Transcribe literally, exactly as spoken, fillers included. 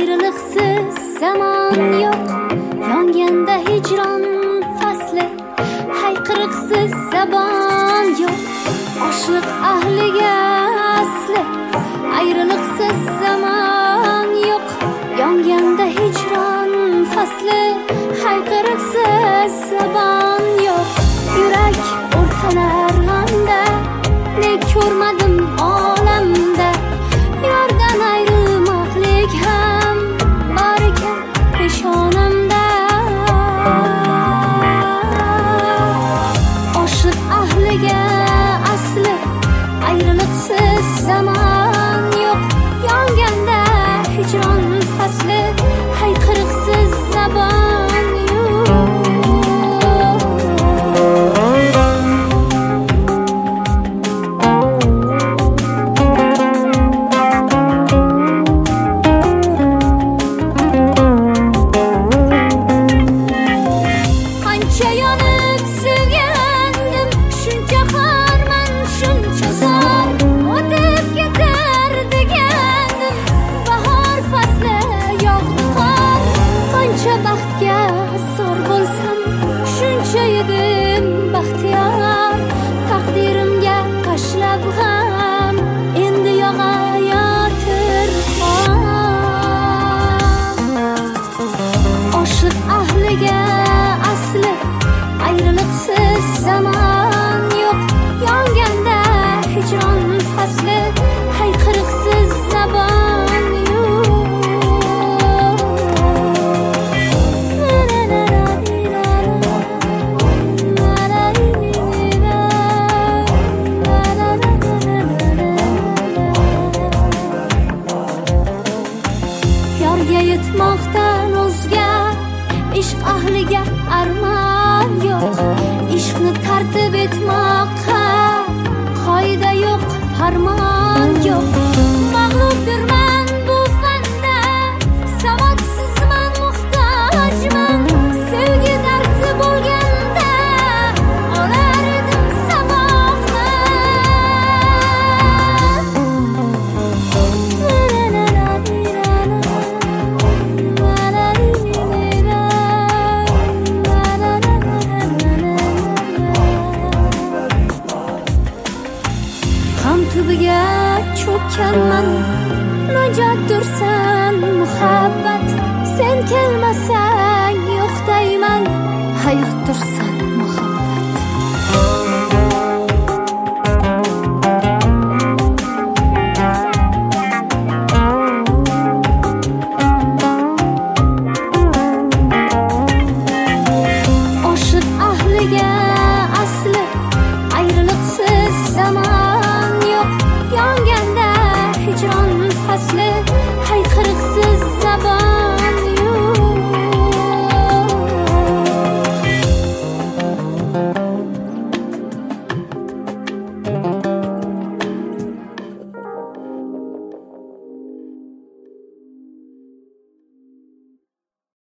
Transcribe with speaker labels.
Speaker 1: ayriliqsiz zaman yo'q, yonganda hijron fasli, hayqiriqsiz zabon yo'q, oshiq ahliga asli. Ayriliqsiz zaman yo'q, yonganda hijron fasli, hayqiriqsiz zabon yo'q. Yurak o'rtalar g'amda, ne ko'rmadim olamda, yordan ayrilmoqlik ham bor ekan peshonamda. Oshiq ahliga asli, ayriliqsiz zaman yo'q, yonganda hijron fasli, hayqiriqsiz zabon yo'q. Qancha yonib sevgandim, shuncha harman, shuncha zor, o'tib ketar degandim, bahor fasli yog'di qor. Qancha baxtga zor bo'lsam, shuncha edim baxtiyor, taqdirimga tashlab g'am, endi yog'ayotir qor. Oshiq ahliga asli, ayriliqsiz zaman yo'q, yonganda hijron fasli, hayqiriqsiz zabon yo'q. Yorga yetmoqdan o'zga ishq ahliga armon yo'q, ishqni tartib etmoqqa qoida yo'q, farmon yo'q. Mag'lubdirman bu fanda, savodsizman, muhtojman, sevgi darsi bo'lganda olar edim saboqni. G'am tubiga cho'kkanman, najot dursan muhabbat, sen kelmasang